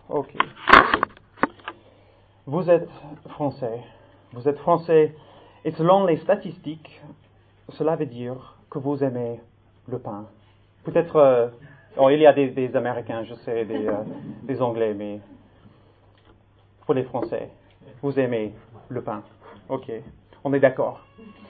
Ok. Vous êtes français. Vous êtes français et selon les statistiques, cela veut dire que vous aimez le pain. Peut-être, il y a des Américains, je sais, des Anglais, mais pour les Français, vous aimez le pain. Ok, on est d'accord.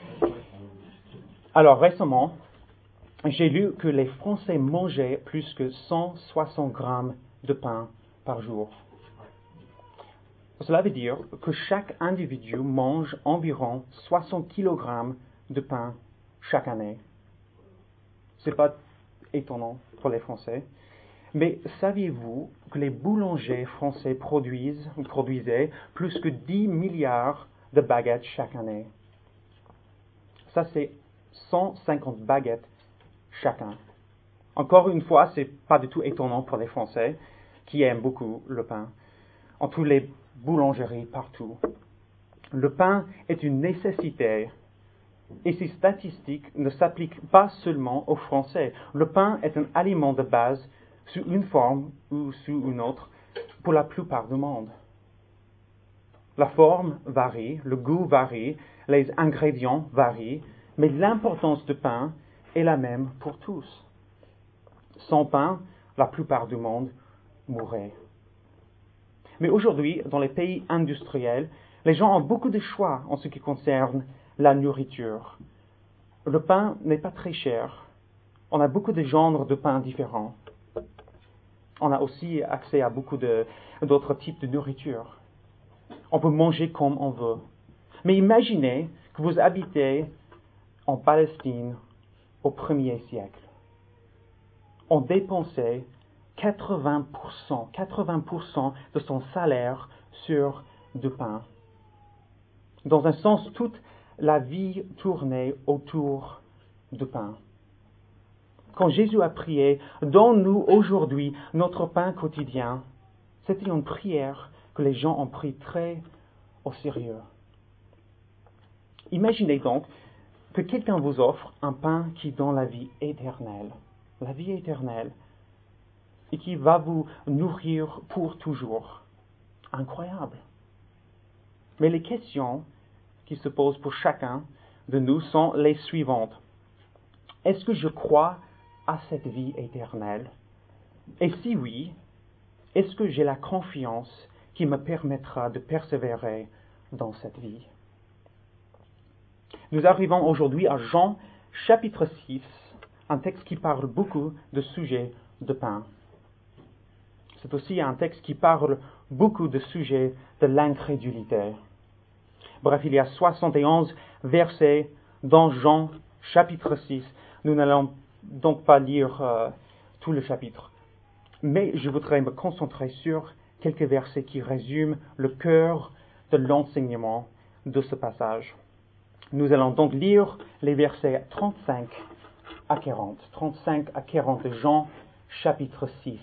Alors récemment, j'ai lu que les Français mangeaient plus que 160 grammes de pain par jour. Cela veut dire que chaque individu mange environ 60 kg de pain chaque année. Ce n'est pas étonnant pour les Français. Mais saviez-vous que les boulangers français produisaient plus que 10 milliards de baguettes chaque année? Ça, c'est 150 baguettes chacun. Encore une fois, ce n'est pas du tout étonnant pour les Français qui aiment beaucoup le pain. En toutes les boulangeries partout. Le pain est une nécessité et ces statistiques ne s'appliquent pas seulement aux Français. Le pain est un aliment de base sous une forme ou sous une autre pour la plupart du monde. La forme varie, le goût varie, les ingrédients varient, mais l'importance du pain est la même pour tous. Sans pain, la plupart du monde mourrait. Mais aujourd'hui, dans les pays industriels, les gens ont beaucoup de choix en ce qui concerne la nourriture. Le pain n'est pas très cher. On a beaucoup de genres de pain différents. On a aussi accès à beaucoup d'autres types de nourriture. On peut manger comme on veut. Mais imaginez que vous habitez en Palestine au 1er siècle. On dépensait 80% de son salaire sur du pain. Dans un sens, toute la vie tournait autour du pain. Quand Jésus a prié, donne-nous aujourd'hui notre pain quotidien, c'était une prière que les gens ont pris très au sérieux. Imaginez donc que quelqu'un vous offre un pain qui donne la vie éternelle, et qui va vous nourrir pour toujours. Incroyable. Mais les questions qui se posent pour chacun de nous sont les suivantes. Est-ce que je crois à cette vie éternelle? Et si oui, est-ce que j'ai la confiance qui me permettra de persévérer dans cette vie? Nous arrivons aujourd'hui à Jean chapitre 6, un texte qui parle beaucoup de sujets de pain. C'est aussi un texte qui parle beaucoup de sujets de l'incrédulité. Bref, il y a 71 versets dans Jean chapitre 6. Nous n'allons donc pas lire tout le chapitre. Mais je voudrais me concentrer sur quelques versets qui résument le cœur de l'enseignement de ce passage. Nous allons donc lire les versets 35 à 40. 35 à 40 de Jean chapitre 6.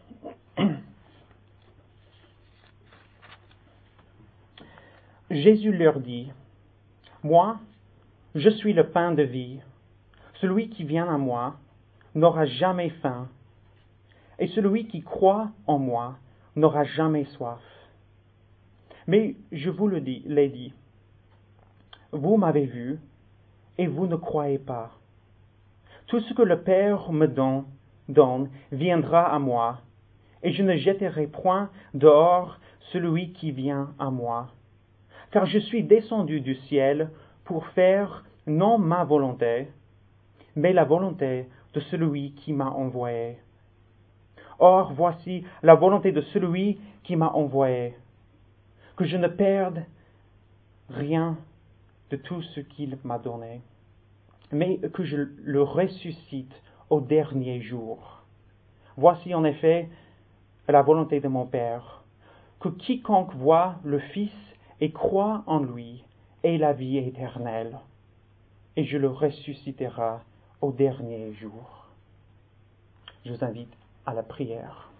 Jésus leur dit, « Moi, je suis le pain de vie. Celui qui vient à moi n'aura jamais faim, et celui qui croit en moi n'aura jamais soif. Mais je vous l'ai dit, vous m'avez vu, et vous ne croyez pas. Tout ce que le Père me donne viendra à moi, et je ne jetterai point dehors celui qui vient à moi. Car je suis descendu du ciel pour faire non ma volonté, mais la volonté de celui qui m'a envoyé. Or, voici la volonté de celui qui m'a envoyé, que je ne perde rien de tout ce qu'il m'a donné, mais que je le ressuscite au dernier jour. Voici en effet la volonté de mon Père, que quiconque voit le Fils et croit en lui ait la vie éternelle, et je le ressusciterai au dernier jour. Je vous invite à la prière.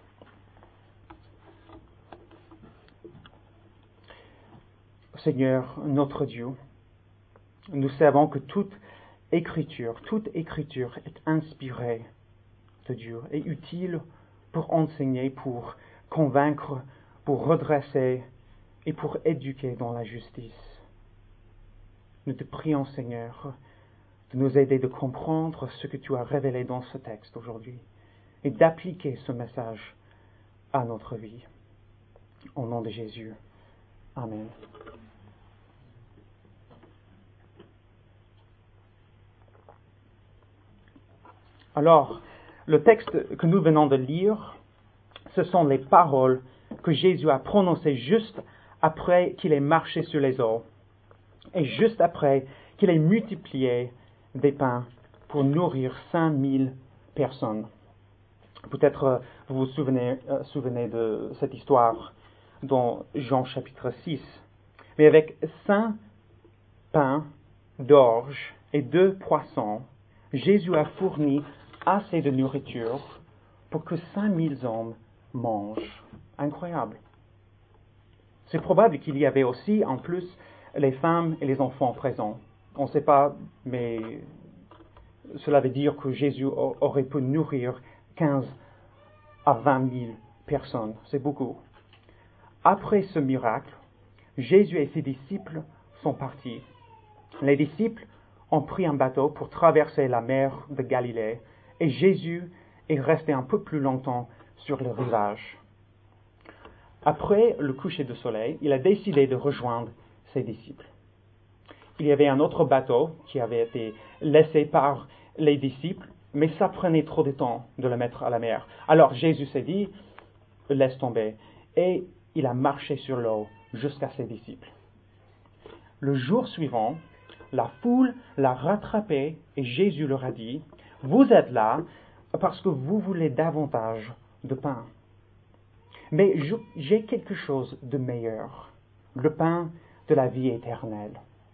Seigneur, notre Dieu, nous savons que toute écriture est inspirée de Dieu et utile pour enseigner, pour convaincre, pour redresser et pour éduquer dans la justice. Nous te prions, Seigneur, de nous aider de comprendre ce que tu as révélé dans ce texte aujourd'hui et d'appliquer ce message à notre vie. Au nom de Jésus. Amen. Alors, le texte que nous venons de lire, ce sont les paroles que Jésus a prononcées juste après qu'il ait marché sur les eaux et juste après qu'il ait multiplié des pains pour nourrir 5000 personnes. Peut-être vous vous souvenez de cette histoire dans Jean chapitre 6. Mais avec 5 pains d'orge et 2 poissons, Jésus a fourni assez de nourriture pour que 5000 hommes mangent. Incroyable. C'est probable qu'il y avait aussi, en plus, les femmes et les enfants présents. On ne sait pas, mais cela veut dire que Jésus aurait pu nourrir 15 à 20 000 personnes. C'est beaucoup. Après ce miracle, Jésus et ses disciples sont partis. Les disciples ont pris un bateau pour traverser la mer de Galilée et Jésus est resté un peu plus longtemps sur le rivage. Après le coucher du soleil, il a décidé de rejoindre ses disciples. Il y avait un autre bateau qui avait été laissé par les disciples, mais ça prenait trop de temps de le mettre à la mer. Alors Jésus s'est dit, laisse tomber, et il a marché sur l'eau jusqu'à ses disciples. Le jour suivant, la foule l'a rattrapé et Jésus leur a dit, vous êtes là parce que vous voulez davantage de pain. Mais j'ai quelque chose de meilleur, le pain de la vie éternelle.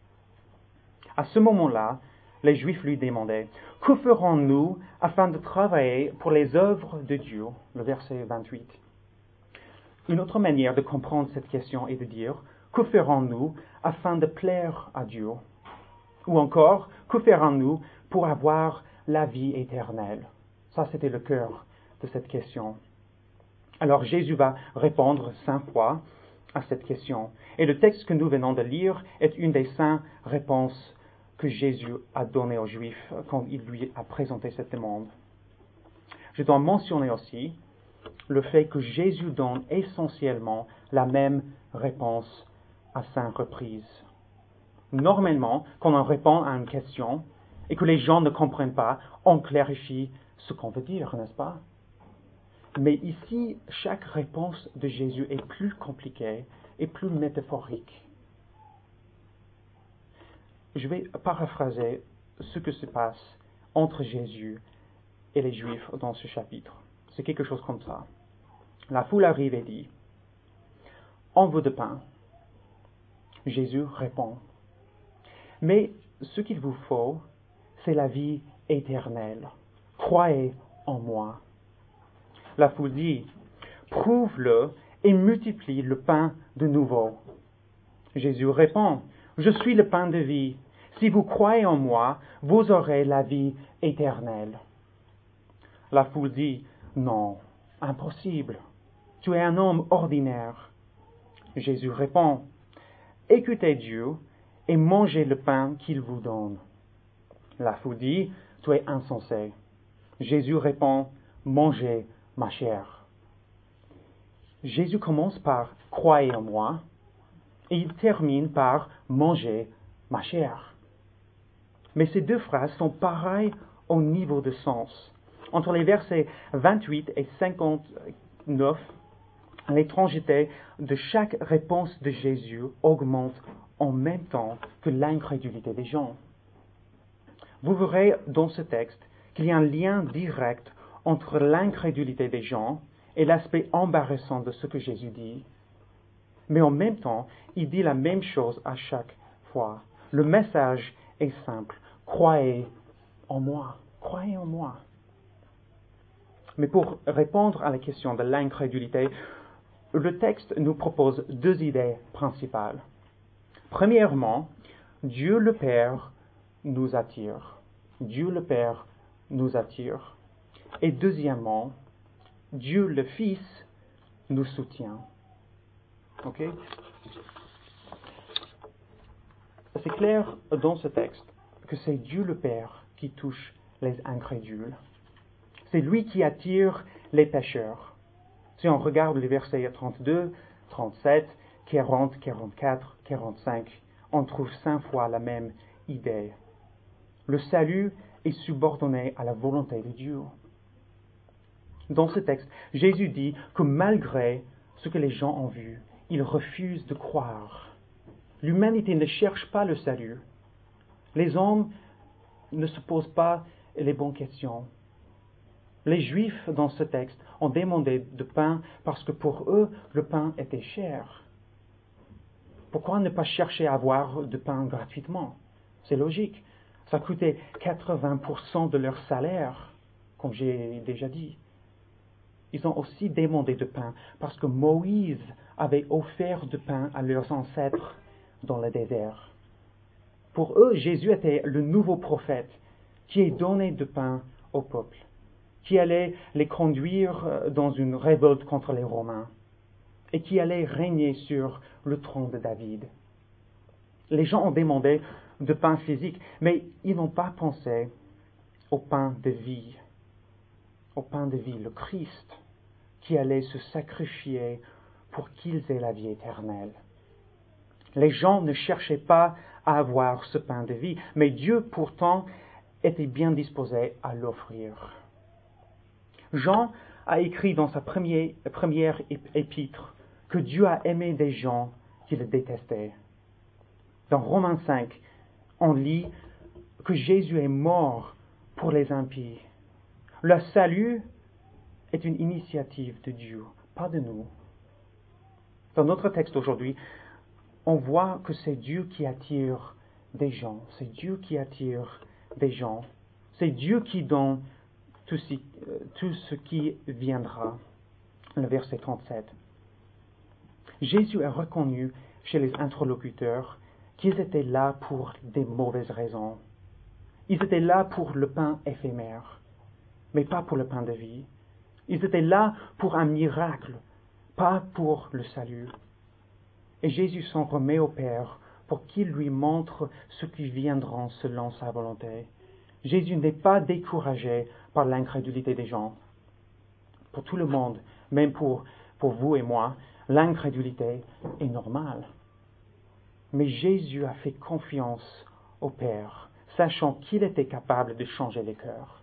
À ce moment-là, les Juifs lui demandaient, que ferons-nous afin de travailler pour les œuvres de Dieu? Le verset 28. Une autre manière de comprendre cette question est de dire, que ferons-nous afin de plaire à Dieu? Ou encore, que ferons-nous pour avoir la vie éternelle? Ça, c'était le cœur de cette question. Alors Jésus va répondre 5 fois à cette question. Et le texte que nous venons de lire est une des 5 réponses que Jésus a données aux Juifs quand il lui a présenté cette demande. Je dois mentionner aussi le fait que Jésus donne essentiellement la même réponse à 5 reprises. Normalement, quand on répond à une question et que les gens ne comprennent pas, on clarifie ce qu'on veut dire, n'est-ce pas? Mais ici, chaque réponse de Jésus est plus compliquée et plus métaphorique. Je vais paraphraser ce que se passe entre Jésus et les Juifs dans ce chapitre. C'est quelque chose comme ça. La foule arrive et dit, « On veut de pain. » Jésus répond, « Mais ce qu'il vous faut, c'est la vie éternelle. Croyez en moi. » La foule dit, « Prouve-le et multiplie le pain de nouveau. » Jésus répond, « Je suis le pain de vie. Si vous croyez en moi, vous aurez la vie éternelle. » La foule dit, « Non, impossible. Tu es un homme ordinaire. » Jésus répond, « Écoutez Dieu et mangez le pain qu'il vous donne. » La foule dit, « Tu es insensé. » Jésus répond, « Mangez ma chair. » Jésus commence par « Croyez en moi » et il termine par « Mangez ma chair. » Mais ces 2 phrases sont pareilles au niveau de sens. Entre les versets 28 et 59, l'étrangeté de chaque réponse de Jésus augmente en même temps que l'incrédulité des gens. Vous verrez dans ce texte qu'il y a un lien direct entre l'incrédulité des gens et l'aspect embarrassant de ce que Jésus dit. Mais en même temps, il dit la même chose à chaque fois. Le message est simple. Croyez en moi. Croyez en moi. Mais pour répondre à la question de l'incrédulité, le texte nous propose 2 idées principales. Premièrement, Dieu le Père nous attire. Dieu le Père nous attire. Et deuxièmement, Dieu le Fils nous soutient. Ok? C'est clair dans ce texte que c'est Dieu le Père qui touche les incrédules. C'est lui qui attire les pécheurs. Si on regarde les versets 32, 37, 40, 44, 45, on trouve 5 fois la même idée. Le salut est subordonné à la volonté de Dieu. Dans ce texte, Jésus dit que malgré ce que les gens ont vu, ils refusent de croire. L'humanité ne cherche pas le salut. Les hommes ne se posent pas les bonnes questions. Les Juifs, dans ce texte, ont demandé de pain parce que pour eux, le pain était cher. Pourquoi ne pas chercher à avoir de pain gratuitement? C'est logique. Ça coûtait 80% de leur salaire, comme j'ai déjà dit. Ils ont aussi demandé de pain parce que Moïse avait offert de pain à leurs ancêtres dans le désert. Pour eux, Jésus était le nouveau prophète qui est donné de pain au peuple, qui allait les conduire dans une révolte contre les Romains et qui allait régner sur le trône de David. Les gens ont demandé de pain physique, mais ils n'ont pas pensé au pain de vie, le Christ, qui allait se sacrifier pour qu'ils aient la vie éternelle. Les gens ne cherchaient pas à avoir ce pain de vie, mais Dieu pourtant était bien disposé à l'offrir. Jean a écrit dans sa première épître que Dieu a aimé des gens qui le détestaient. Dans Romains 5, on lit que Jésus est mort pour les impies. Le salut est une initiative de Dieu, pas de nous. Dans notre texte aujourd'hui, on voit que c'est Dieu qui attire des gens. C'est Dieu qui attire des gens. C'est Dieu qui donne tout ce qui viendra. Le verset 37. Jésus est reconnu chez les interlocuteurs qu'ils étaient là pour des mauvaises raisons. Ils étaient là pour le pain éphémère, mais pas pour le pain de vie. Ils étaient là pour un miracle, pas pour le salut. Et Jésus s'en remet au Père pour qu'il lui montre ce qui viendra selon sa volonté. Jésus n'est pas découragé par l'incrédulité des gens. Pour tout le monde, même pour vous et moi, l'incrédulité est normale. Mais Jésus a fait confiance au Père, sachant qu'il était capable de changer les cœurs.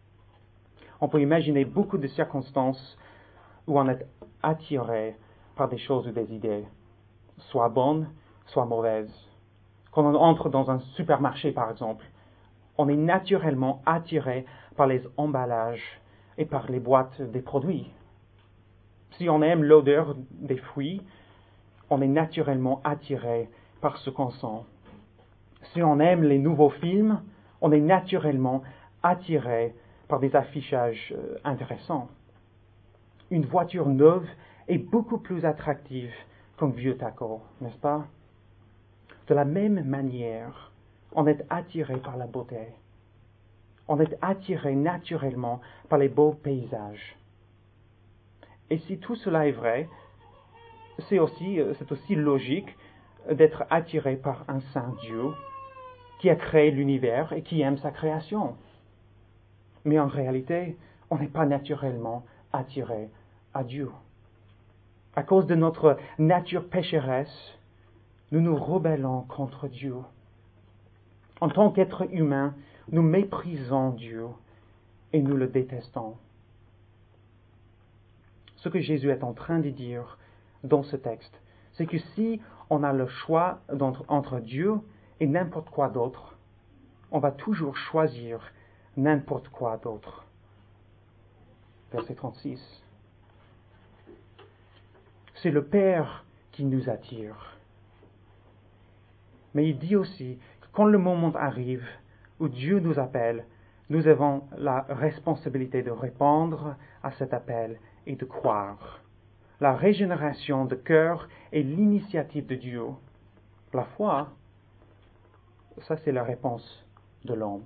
On peut imaginer beaucoup de circonstances où on est attiré par des choses ou des idées, soit bonnes, soit mauvaises. Quand on entre dans un supermarché, par exemple, on est naturellement attiré par les emballages et par les boîtes des produits. Si on aime l'odeur des fruits, on est naturellement attiré par ce qu'on sent. Si on aime les nouveaux films, on est naturellement attiré par des affichages intéressants. Une voiture neuve est beaucoup plus attractive qu'un vieux taco, n'est-ce pas? De la même manière, on est attiré par la beauté. On est attiré naturellement par les beaux paysages. Et si tout cela est vrai, c'est aussi logique d'être attiré par un saint Dieu qui a créé l'univers et qui aime sa création. Mais en réalité, on n'est pas naturellement attiré à Dieu. À cause de notre nature pécheresse, nous nous rebellons contre Dieu. En tant qu'être humain, nous méprisons Dieu et nous le détestons. Ce que Jésus est en train de dire dans ce texte, c'est que si on a le choix entre Dieu et n'importe quoi d'autre, on va toujours choisir n'importe quoi d'autre. Verset 36. C'est le Père qui nous attire. Mais il dit aussi que quand le moment arrive où Dieu nous appelle, nous avons la responsabilité de répondre à cet appel et de croire. La régénération de cœur est l'initiative de Dieu. La foi, ça c'est la réponse de l'homme.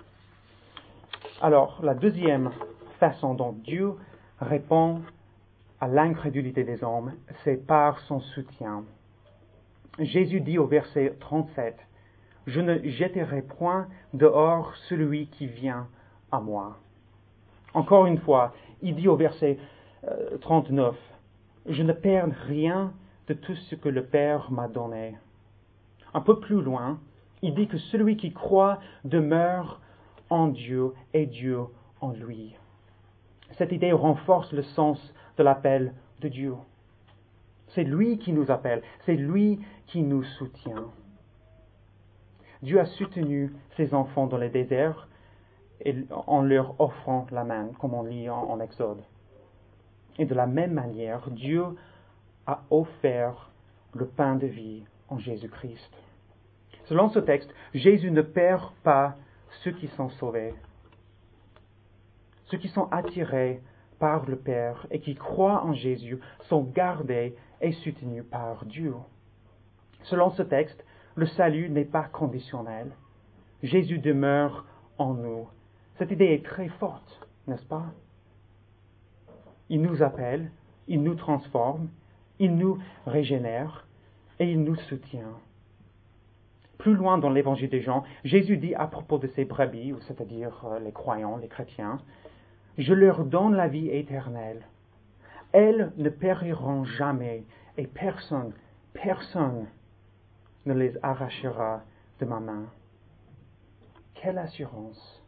Alors, la deuxième façon dont Dieu répond à l'incrédulité des hommes, c'est par son soutien. Jésus dit au verset 37, « Je ne jetterai point dehors celui qui vient à moi. » Encore une fois, il dit au verset 39, « Je ne perds rien de tout ce que le Père m'a donné. » Un peu plus loin, il dit que celui qui croit demeure en Dieu et Dieu en lui. Cette idée renforce le sens de l'appel de Dieu. C'est lui qui nous appelle, c'est lui qui nous soutient. Dieu a soutenu ses enfants dans le désert en leur offrant la main, comme on lit en Exode. Et de la même manière, Dieu a offert le pain de vie en Jésus-Christ. Selon ce texte, Jésus ne perd pas ceux qui sont sauvés. Ceux qui sont attirés par le Père et qui croient en Jésus sont gardés et soutenus par Dieu. Selon ce texte, le salut n'est pas conditionnel. Jésus demeure en nous. Cette idée est très forte, n'est-ce pas? Il nous appelle, il nous transforme, il nous régénère et il nous soutient. Plus loin dans l'évangile de Jean, Jésus dit à propos de ses brebis, c'est-à-dire les croyants, les chrétiens, « Je leur donne la vie éternelle. Elles ne périront jamais et personne ne les arrachera de ma main. » Quelle assurance!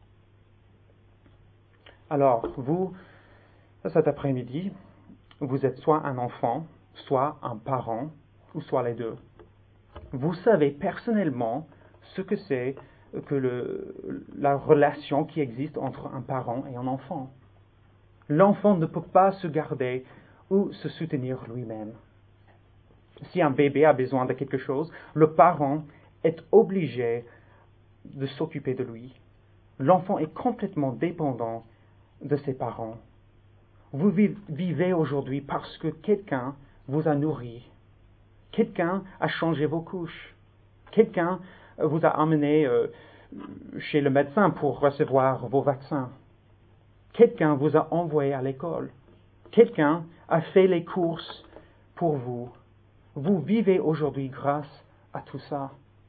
Alors, vous, cet après-midi, vous êtes soit un enfant, soit un parent, ou soit les deux. Vous savez personnellement ce que c'est que la relation qui existe entre un parent et un enfant. L'enfant ne peut pas se garder ou se soutenir lui-même. Si un bébé a besoin de quelque chose, le parent est obligé de s'occuper de lui. L'enfant est complètement dépendant de ses parents. Vous vivez aujourd'hui parce que quelqu'un vous a nourri. Quelqu'un a changé vos couches. Quelqu'un vous a amené chez le médecin pour recevoir vos vaccins. Quelqu'un vous a envoyé à l'école. Quelqu'un a fait les courses pour vous. Vous vivez aujourd'hui grâce à tout ça.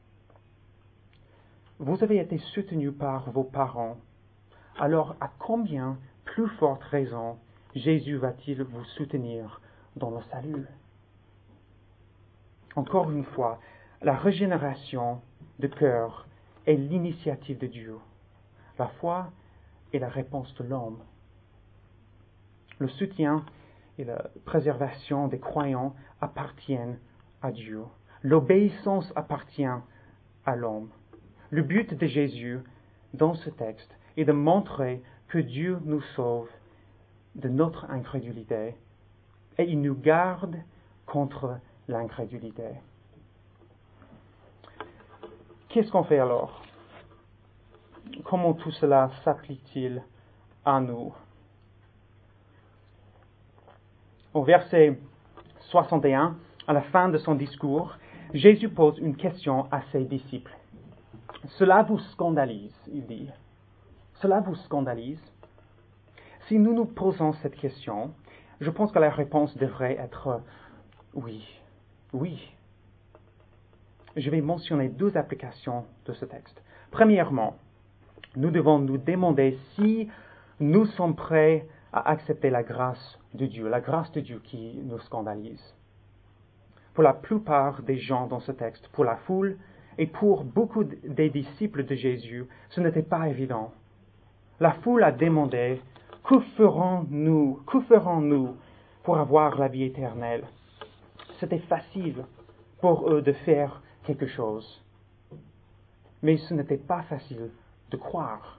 Vous avez été soutenu par vos parents. Alors, à combien plus forte raison Jésus va-t-il vous soutenir dans le salut? Encore une fois, la régénération de cœur est l'initiative de Dieu. La foi est la réponse de l'homme. Le soutien et la préservation des croyants appartiennent à Dieu. L'obéissance appartient à l'homme. Le but de Jésus dans ce texte est de montrer que Dieu nous sauve de notre incrédulité et il nous garde contre l'incrédulité. Qu'est-ce qu'on fait alors? Comment tout cela s'applique-t-il à nous? Au verset 61, à la fin de son discours, Jésus pose une question à ses disciples. Cela vous scandalise, il dit. Cela vous scandalise? Si nous nous posons cette question, je pense que la réponse devrait être oui, oui. Je vais mentionner deux applications de ce texte. Premièrement, nous devons nous demander si nous sommes prêts à accepter la grâce de Dieu qui nous scandalise. Pour la plupart des gens dans ce texte, pour la foule et pour beaucoup des disciples de Jésus, ce n'était pas évident. La foule a demandé, que ferons-nous pour avoir la vie éternelle? C'était facile pour eux de faire quelque chose. Mais ce n'était pas facile de croire.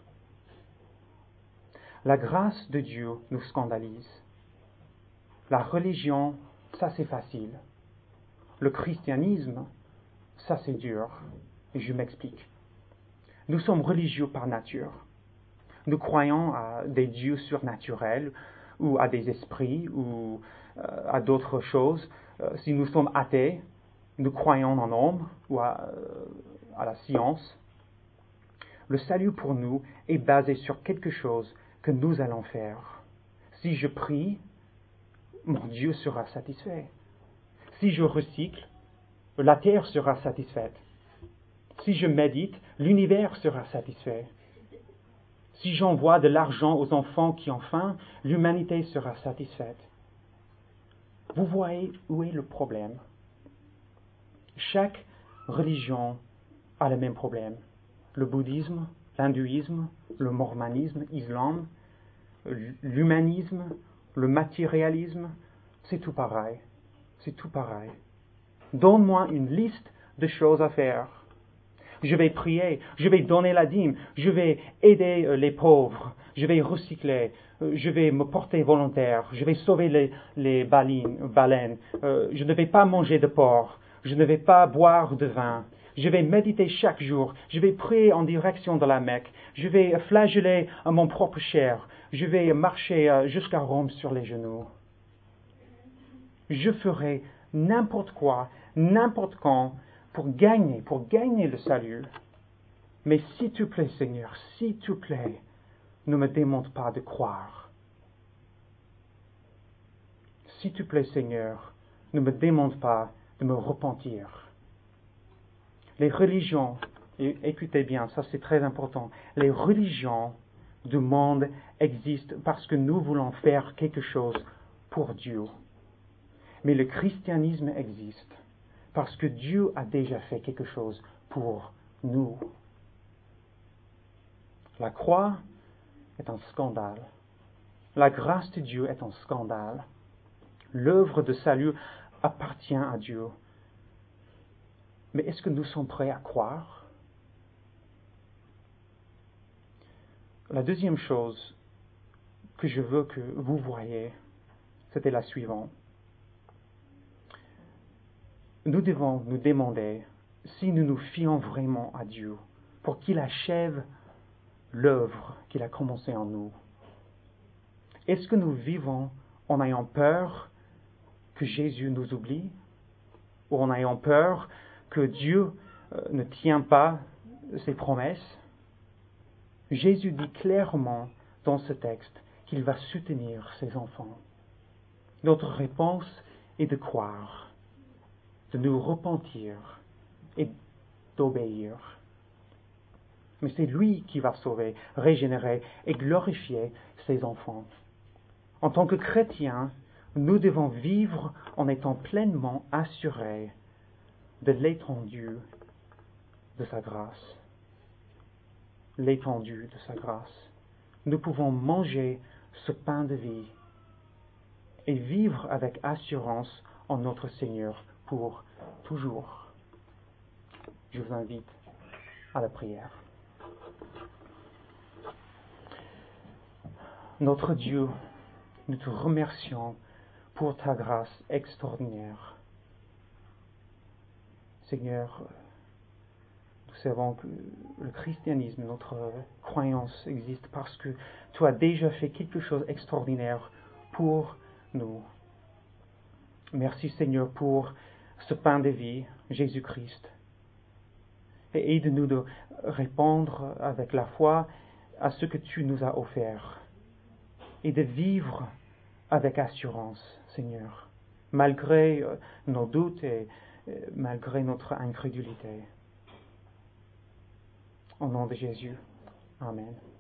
La grâce de Dieu nous scandalise. La religion, ça c'est facile. Le christianisme, ça c'est dur. Et je m'explique. Nous sommes religieux par nature. Nous croyons à des dieux surnaturels ou à des esprits ou à d'autres choses. Si nous sommes athées, nous croyons en l'homme ou à la science. Le salut pour nous est basé sur quelque chose que nous allons faire. Si je prie, mon Dieu sera satisfait. Si je recycle, la terre sera satisfaite. Si je médite, l'univers sera satisfait. Si j'envoie de l'argent aux enfants qui ont faim, l'humanité sera satisfaite. Vous voyez où est le problème? Chaque religion a le même problème. Le bouddhisme, l'hindouisme, le mormonisme, l'islam, l'humanisme, le matérialisme, c'est tout pareil. C'est tout pareil. Donne-moi une liste de choses à faire. Je vais prier, je vais donner la dîme, je vais aider les pauvres, je vais recycler, je vais me porter volontaire, je vais sauver les baleines, je ne vais pas manger de porc, je ne vais pas boire de vin, je vais méditer chaque jour, je vais prier en direction de la Mecque, je vais flageller mon propre chair, je vais marcher jusqu'à Rome sur les genoux. Je ferai n'importe quoi, n'importe quand, pour gagner le salut. Mais s'il te plaît, Seigneur, s'il te plaît, ne me demande pas de croire. S'il te plaît, Seigneur, ne me demande pas de me repentir. Les religions, et écoutez bien, ça c'est très important, les religions du monde existent parce que nous voulons faire quelque chose pour Dieu. Mais le christianisme existe parce que Dieu a déjà fait quelque chose pour nous. La croix est un scandale. La grâce de Dieu est un scandale. L'œuvre de salut appartient à Dieu. Mais est-ce que nous sommes prêts à croire? La deuxième chose que je veux que vous voyez, c'était la suivante. Nous devons nous demander si nous nous fions vraiment à Dieu pour qu'il achève l'œuvre qu'il a commencée en nous. Est-ce que nous vivons en ayant peur que Jésus nous oublie ou en ayant peur que Dieu ne tient pas ses promesses? Jésus dit clairement dans ce texte qu'il va soutenir ses enfants. Notre réponse est de croire, de nous repentir et d'obéir. Mais c'est lui qui va sauver, régénérer et glorifier ses enfants. En tant que chrétiens, nous devons vivre en étant pleinement assurés de l'étendue de sa grâce. L'étendue de sa grâce. Nous pouvons manger ce pain de vie et vivre avec assurance en notre Seigneur pour toujours. Je vous invite à la prière. Notre Dieu, nous te remercions pour ta grâce extraordinaire. Seigneur, nous savons que le christianisme, notre croyance existe parce que tu as déjà fait quelque chose d'extraordinaire pour nous. Merci Seigneur pour ce pain de vie, Jésus-Christ. Et aide-nous de répondre avec la foi à ce que tu nous as offert et de vivre avec assurance, Seigneur, malgré nos doutes et malgré notre incrédulité. Au nom de Jésus. Amen.